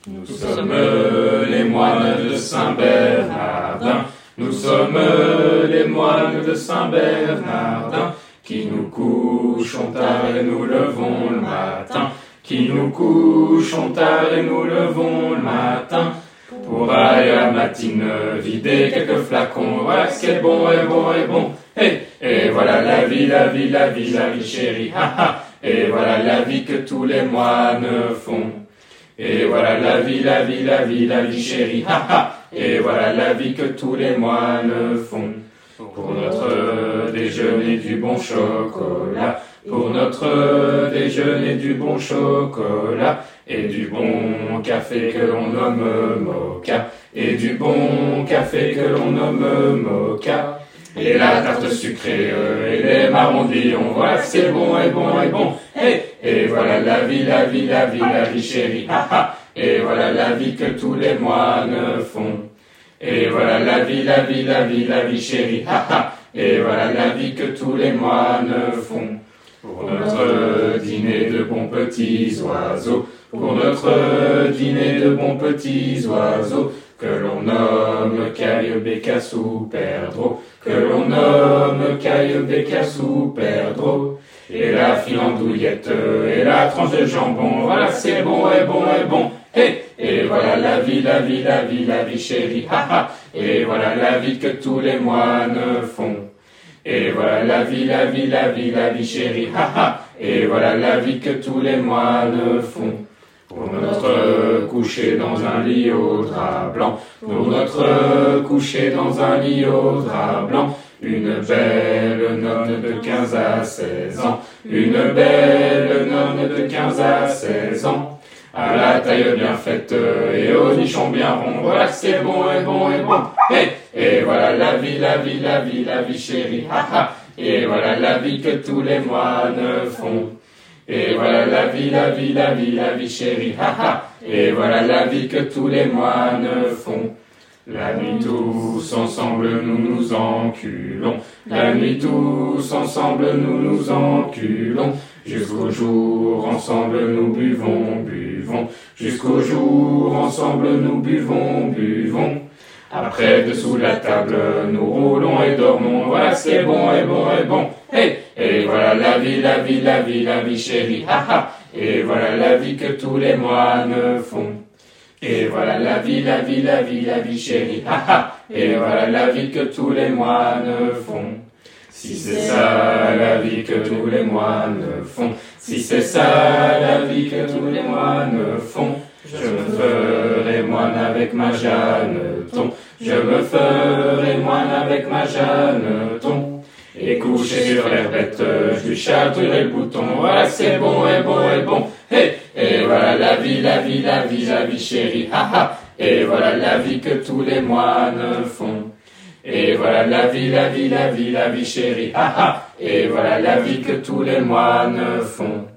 Nous sommes les moines de Saint-Bernardin, nous sommes les moines de Saint-Bernardin, qui nous couchons tard et nous levons le matin, qui nous couchons tard et nous levons le matin, pour aller à matine vider quelques flacons. Voilà ce qui est bon et bon et bon. Et voilà la vie, la vie, la vie, la vie chérie. Et voilà la vie que tous les moines font. Et voilà la vie, la vie, la vie, la vie chérie. Et voilà la vie que tous les moines font. Pour notre déjeuner du bon chocolat, pour notre déjeuner du bon chocolat, et du bon café que l'on nomme mocha, et du bon café que l'on nomme mocha, et la tarte sucrée et les marrondillons. Voilà c'est bon et bon et bon. Et voilà la vie, la vie, la vie, la vie chérie. Et voilà la vie que tous les moines font. Et voilà la vie, la vie, la vie, la vie chérie. Et voilà la vie que tous les moines font. Pour notre dîner de bons petits oiseaux, pour notre dîner de bons petits oiseaux, que l'on nomme Caille, Bécassou, Perdreau, que l'on nomme Caille, Bécassou, Perdreau, et la filandouillette et la tranche de jambon. Voilà c'est bon et bon et bon. Et voilà la vie, la vie, la vie, la vie chérie. Et voilà la vie que tous les moines font. Et voilà la vie, la vie, la vie, la vie chérie. Et voilà la vie que tous les moines font. Pour notre coucher dans un lit au drap blanc, pour notre coucher dans un lit au drap blanc, une belle nonne de 15 à 16 ans, une belle nonne de 15 à 16 ans, à la taille bien faite et au nichon bien rond. Voilà c'est bon et bon et bon. Et voilà la vie, la vie, la vie, la vie chérie. Et voilà la vie que tous les moines font. Et voilà la vie, la vie, la vie, la vie chérie. Et voilà la vie que tous les moines font. La nuit tous ensemble nous nous enculons. La nuit tous ensemble nous nous enculons. Jusqu'au jour ensemble nous buvons, buvons. Jusqu'au jour ensemble nous buvons, buvons. Après dessous la table nous roulons et dormons. Voilà c'est bon et bon et bon. Et voilà la vie, la vie, la vie, la vie chérie. Et voilà la vie que tous les moines font. Et voilà la vie, la vie, la vie, la vie chérie. Et voilà la vie que tous les moines font. Si c'est ça la vie que tous les moines font, si c'est ça la vie que tous les moines font, je me ferai moine avec ma Jeanneton, je me ferai moine avec ma Jeanneton. Et couché sur l'herbette, je lui chatouillerai le bouton. Voilà c'est bon et bon et bon. Et voilà la vie, la vie, la vie, la vie chérie. Et voilà la vie que tous les moines font. Et voilà la vie, la vie, la vie, la vie chérie. Et voilà la vie que tous les moines font.